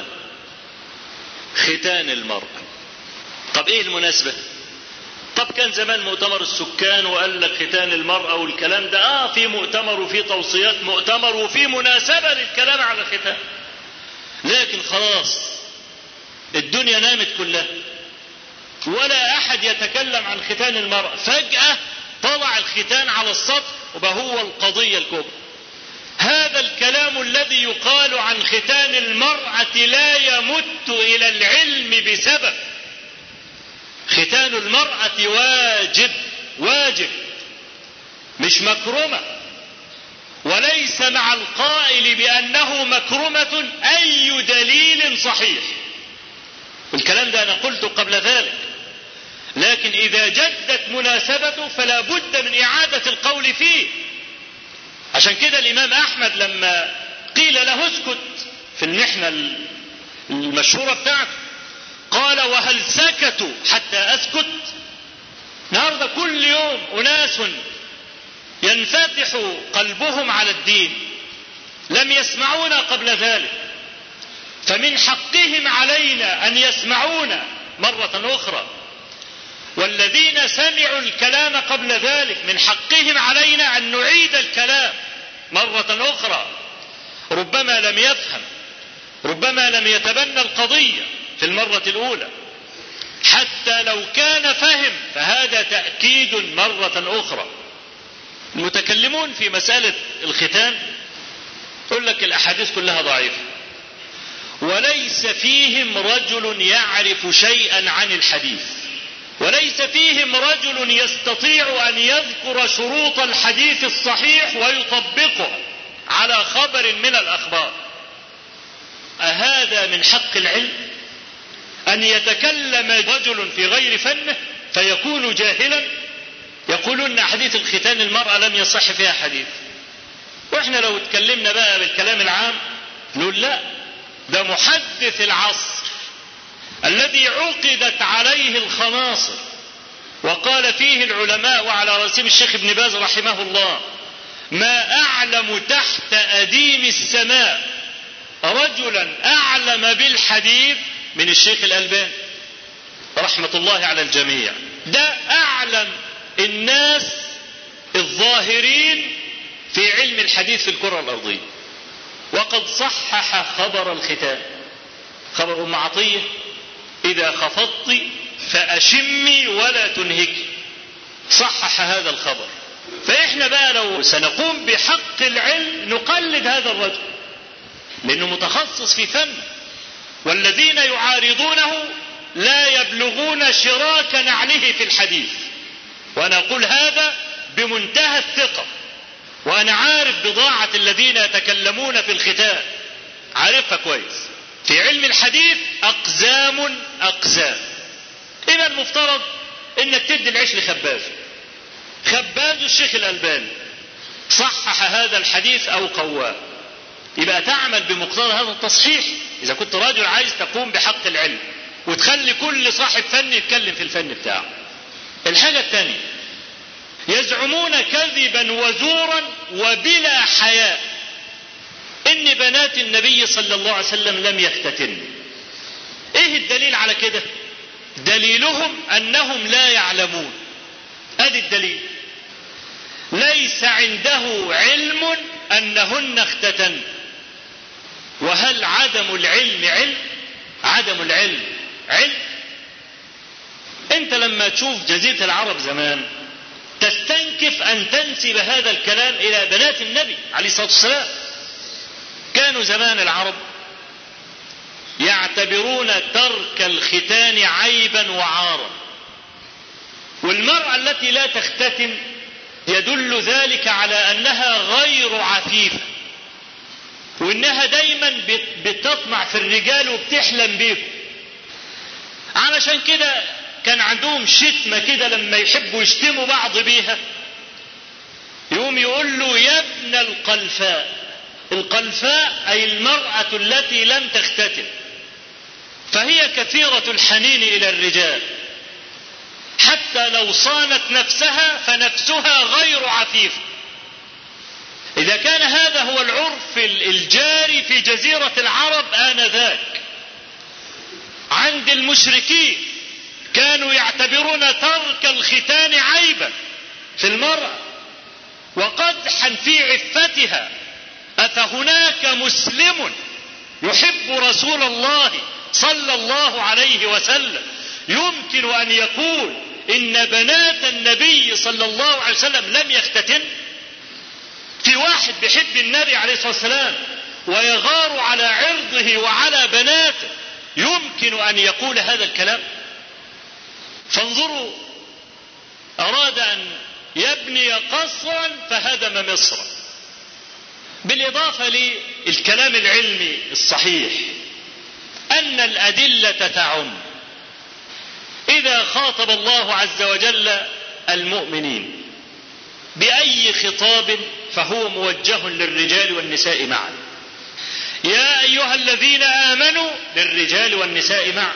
[SPEAKER 3] ختان المرء. طب ايه المناسبة؟ طب كان زمان مؤتمر السكان وقال لك ختان المرأة والكلام ده في مؤتمر وفي توصيات مؤتمر وفي مناسبة للكلام على الختان، لكن خلاص الدنيا نامت كلها ولا أحد يتكلم عن ختان المرأة. فجأة طلع الختان على السطح وبقى هو القضية الكبرى. هذا الكلام الذي يقال عن ختان المرأة لا يمت إلى العلم بسبب. ختان المرأة واجب مش مكرمة، وليس مع القائل بأنه مكرمة أي دليل صحيح. والكلام ده أنا قلته قبل ذلك، لكن إذا جدت مناسبته فلا بد من إعادة القول فيه. عشان كده الإمام أحمد لما قيل له اسكت في المحنة المشهورة بتاعته قال وهل سكتوا حتى أسكت؟ النهارده كل يوم أناس ينفتح قلبهم على الدين لم يسمعونا قبل ذلك، فمن حقهم علينا أن يسمعونا مرة أخرى، والذين سمعوا الكلام قبل ذلك من حقهم علينا أن نعيد الكلام مرة أخرى. ربما لم يفهم، ربما لم يتبنى القضية في المرة الأولى، حتى لو كان فهم فهذا تأكيد مرة أخرى. المتكلمون في مسألة الختان يقول لك الأحاديث كلها ضعيفة، وليس فيهم رجل يعرف شيئا عن الحديث، وليس فيهم رجل يستطيع أن يذكر شروط الحديث الصحيح ويطبقها على خبر من الأخبار. أهذا من حق العلم أن يتكلم رجل في غير فنه فيكون جاهلا؟ يقولون حديث الختان المرأة لم يصح فيها حديث، وإحنا لو اتكلمنا بقى بالكلام العام نقول لا، ده محدث العصر الذي عقدت عليه الخناصر وقال فيه العلماء وعلى رأسهم الشيخ ابن باز رحمه الله ما أعلم تحت أديم السماء رجلا أعلم بالحديث من الشيخ الألباني رحمة الله على الجميع. ده أعلم الناس الظاهرين في علم الحديث في الكرة الأرضية، وقد صحح خبر الختان. خبر أم عطية إذا خفضت فأشمي ولا تنهكي، صحح هذا الخبر. فإحنا بقى لو سنقوم بحق العلم نقلد هذا الرجل لأنه متخصص في فن، والذين يعارضونه لا يبلغون شراك نعله في الحديث. وأنا أقول هذا بمنتهى الثقة، وأنا عارف بضاعة الذين يتكلمون في الختان، عارفها كويس. في علم الحديث أقزام. إذا المفترض إنك تدي العيش لخبازه. خباز الشيخ الألباني صحح هذا الحديث أو قواه، يبقى تعمل بمقتضى هذا التصحيح إذا كنت راجل عايز تقوم بحق العلم، وتخلي كل صاحب فن يتكلم في الفن بتاعه. الحاجة الثانية، يزعمون كذبا وزورا وبلا حياء إن بنات النبي صلى الله عليه وسلم لم يختتن. إيه الدليل على كده؟ دليلهم أنهم لا يعلمون. هذا الدليل، ليس عنده علم أنهن اختتن. وهل عدم العلم علم؟ عدم العلم علم. انت لما تشوف جزيرة العرب زمان تستنكف أن تنسب هذا الكلام إلى بنات النبي عليه الصلاة والسلام. كانوا زمان العرب يعتبرون ترك الختان عيبا وعارا، والمرأة التي لا تختتن يدل ذلك على أنها غير عفيفة، وإنها دايما بتطمع في الرجال وبتحلم بيهم. علشان كده كان عندهم شتمة كده لما يحبوا يشتموا بعض بيها، يقوم يقول له يا ابن القلفاء. القلفاء أي المرأة التي لم تختتن، فهي كثيرة الحنين إلى الرجال، حتى لو صانت نفسها فنفسها غير عفيفة. إذا كان هذا هو العرف الجاري في جزيرة العرب آنذاك عند المشركين، كانوا يعتبرون ترك الختان عيبا في المرأة وقدحا في عفتها. أفهناك مسلم يحب رسول الله صلى الله عليه وسلم يمكن أن يقول إن بنات النبي صلى الله عليه وسلم لم يختتن؟ في واحد بيحب النبي عليه الصلاة والسلام ويغار على عرضه وعلى بناته يمكن أن يقول هذا الكلام؟ فانظروا، أراد أن يبني قصرا فهدم مصر. بالإضافة للكلام العلمي الصحيح أن الأدلة تعم. إذا خاطب الله عز وجل المؤمنين بأي خطاب فهو موجه للرجال والنساء معا. يا أيها الذين آمنوا للرجال والنساء معا.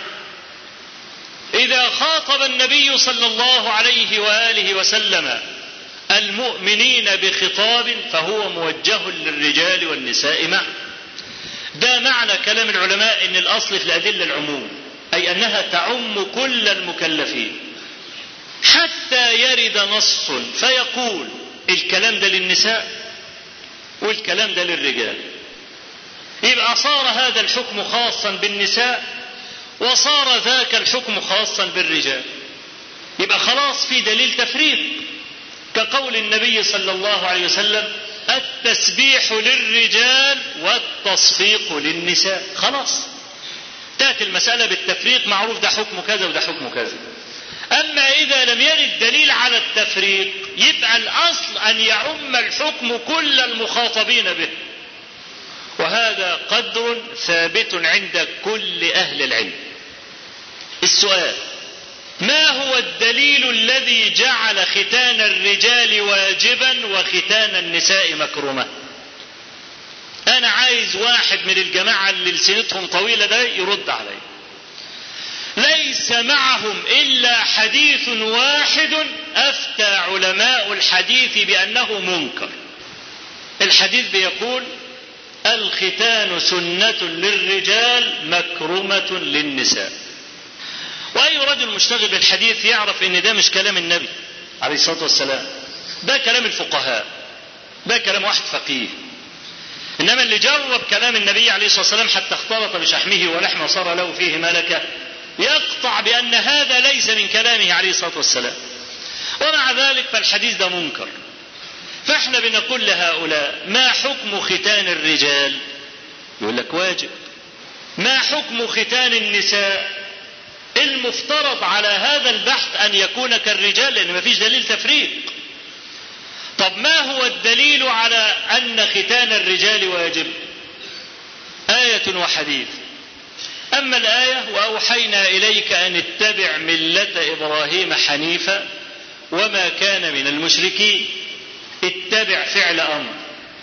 [SPEAKER 3] إذا خاطب النبي صلى الله عليه وآله وسلم المؤمنين بخطاب فهو موجه للرجال والنساء معا. ده معنى كلام العلماء إن الأصل في الأدلة العموم، أي أنها تعم كل المكلفين، حتى يرد نص فيقول الكلام ده للنساء والكلام ده للرجال، يبقى صار هذا الحكم خاصا بالنساء وصار ذاك الحكم خاصا بالرجال. يبقى خلاص في دليل تفريق، كقول النبي صلى الله عليه وسلم التسبيح للرجال والتصفيق للنساء. خلاص تأتي المسألة بالتفريق، معروف ده حكم كذا وده حكم كذا. أما إذا لم يرد دليل على التفريق يبقى الأصل أن يعم الحكم كل المخاطبين به، وهذا قدر ثابت عند كل أهل العلم. السؤال: ما هو الدليل الذي جعل ختان الرجال واجبا وختان النساء مكرمة؟ أنا عايز واحد من الجماعة اللي لسنتهم طويلة ده يرد علي. ليس معهم إلا حديث واحد أفتى علماء الحديث بأنه منكر. الحديث بيقول الختان سنة للرجال مكرمة للنساء. وأي رجل مشتغل بالحديث يعرف إن ده مش كلام النبي عليه الصلاة والسلام، ده كلام الفقهاء، ده كلام واحد فقيه. إنما اللي جرب كلام النبي عليه الصلاة والسلام حتى اختلط بشحمه ولحمه وصار له فيه ملكة يقطع بأن هذا ليس من كلامه عليه الصلاة والسلام، ومع ذلك فالحديث ده منكر. فاحنا بنقول لهؤلاء ما حكم ختان الرجال؟ يقول لك واجب. ما حكم ختان النساء؟ المفترض على هذا البحث أن يكون كالرجال لأن ما فيش دليل تفريق. طب ما هو الدليل على أن ختان الرجال واجب؟ آية وحديث. أما الآية وأوحينا إليك أن اتبع ملة إبراهيم حنيفا وما كان من المشركين، اتبع فعل أمر.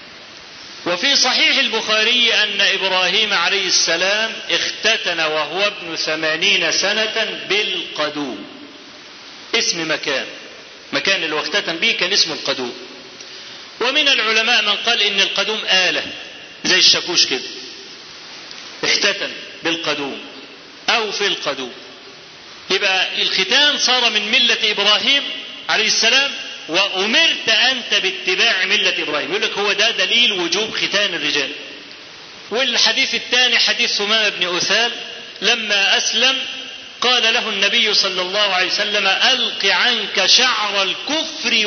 [SPEAKER 3] وفي صحيح البخاري أن إبراهيم عليه السلام اختتن وهو ابن 80 سنة بالقدوم، اسم مكان اللي اختتن به كان اسمه القدوم. ومن العلماء من قال إن القدوم آلة زي الشاكوش كده، اختتن بالقدوم أو في القدوم. يبقى الختان صار من ملة إبراهيم عليه السلام، وأمرت أنت باتباع ملة إبراهيم. يقول لك هو ده دليل وجوب ختان الرجال. والحديث الثاني حديث ثمامة بن أثال لما أسلم قال له النبي صلى الله عليه وسلم ألق عنك شعر الكفر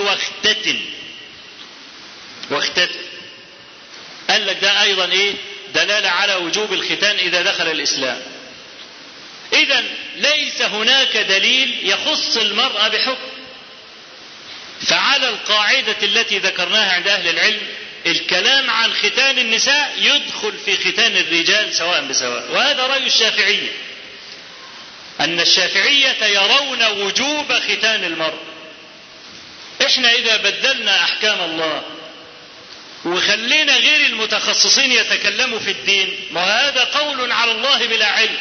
[SPEAKER 3] واختتن. قال لك ده أيضا إيه؟ دلالة على وجوب الختان إذا دخل الإسلام. إذن ليس هناك دليل يخص المرأة بحكم. فعلى القاعدة التي ذكرناها عند أهل العلم الكلام عن ختان النساء يدخل في ختان الرجال سواء بسواء. وهذا رأي الشافعية، أن الشافعية يرون وجوب ختان المرأة. إحنا إذا بدلنا أحكام الله وخلينا غير المتخصصين يتكلموا في الدين، ما هذا قول على الله بلا علم.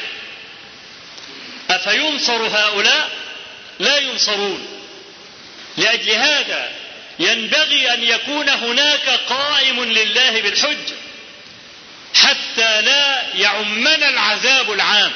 [SPEAKER 3] أفينصر هؤلاء؟ لا ينصرون. لأجل هذا ينبغي أن يكون هناك قائم لله بالحجة حتى لا يعمنا العذاب العام.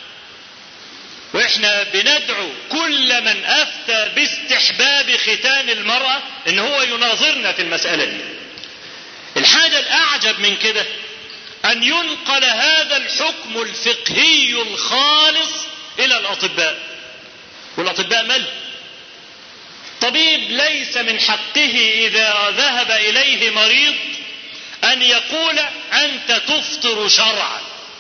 [SPEAKER 3] وإحنا بندعو كل من أفتى باستحباب ختان المرأة إن هو يناظرنا في المسألة دي. الحاجة الأعجب من كده أن ينقل هذا الحكم الفقهي الخالص إلى الأطباء. والأطباء مال طبيب ليس من حقه إذا ذهب إليه مريض أن يقول أنت تفطر شرعا،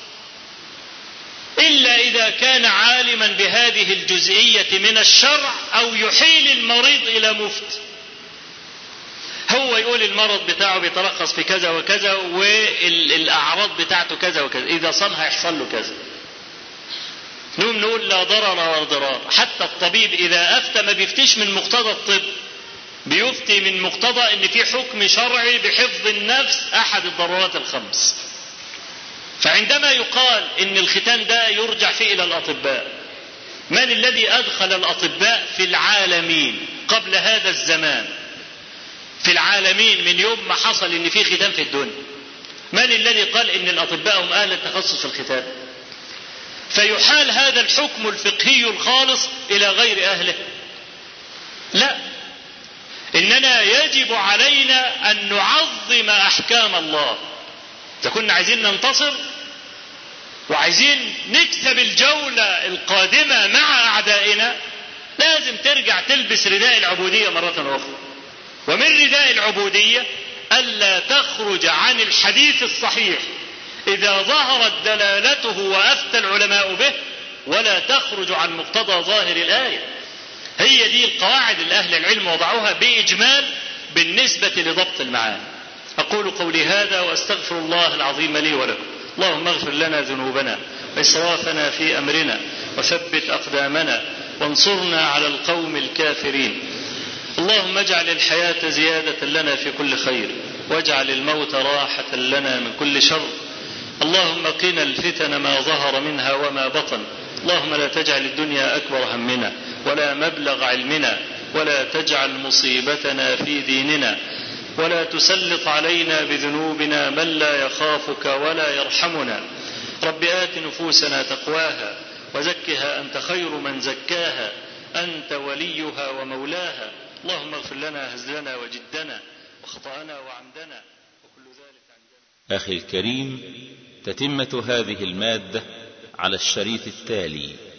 [SPEAKER 3] إلا إذا كان عالما بهذه الجزئية من الشرع أو يحيل المريض إلى مفتي. هو يقول المرض بتاعه بيتلخص في كذا وكذا والأعراض بتاعته كذا وكذا، إذا صام هيحصل له كذا. نقول لا ضرر ولا ضرار. حتى الطبيب إذا أفتى ما بيفتيش من مقتضى الطب، بيفتي من مقتضى ان في حكم شرعي بحفظ النفس احد الضرورات الخمس. فعندما يقال ان الختان ده يرجع فيه الى الاطباء، من الذي ادخل الاطباء في العالمين قبل هذا الزمان؟ في العالمين من يوم ما حصل ان في ختان في الدنيا، من الذي قال ان الاطباء هم اهل التخصص في الختان؟ فيحال هذا الحكم الفقهي الخالص الى غير اهله؟ لا، إننا يجب علينا أن نعظم أحكام الله. إذا كنا عايزين ننتصر وعايزين نكسب الجولة القادمة مع أعدائنا، لازم ترجع تلبس رداء العبودية مرة أخرى. ومن رداء العبودية ألا تخرج عن الحديث الصحيح إذا ظهرت دلالته وأفتى العلماء به، ولا تخرج عن مقتضى ظاهر الآية. هي دي القواعد اللي أهل العلم وضعوها بإجمال بالنسبة لضبط المعاني. أقول قولي هذا وأستغفر الله العظيم لي ولكم. اللهم اغفر لنا ذنوبنا وإسرافنا في أمرنا وثبت أقدامنا وانصرنا على القوم الكافرين. اللهم اجعل الحياة زيادة لنا في كل خير، واجعل الموت راحة لنا من كل شر. اللهم قنا الفتن ما ظهر منها وما بطن. اللهم لا تجعل الدنيا أكبر همنا ولا مبلغ علمنا، ولا تجعل مصيبتنا في ديننا، ولا تسلط علينا بذنوبنا من لا يخافك ولا يرحمنا. رب آت نفوسنا تقواها وزكها أنت خير من زكاها، أنت وليها ومولاها. اللهم اغفر لنا هزلنا وجدنا وخطأنا وعمدنا وكل ذلك عندنا.
[SPEAKER 4] أخي الكريم، تتمة هذه المادة على الشريط التالي.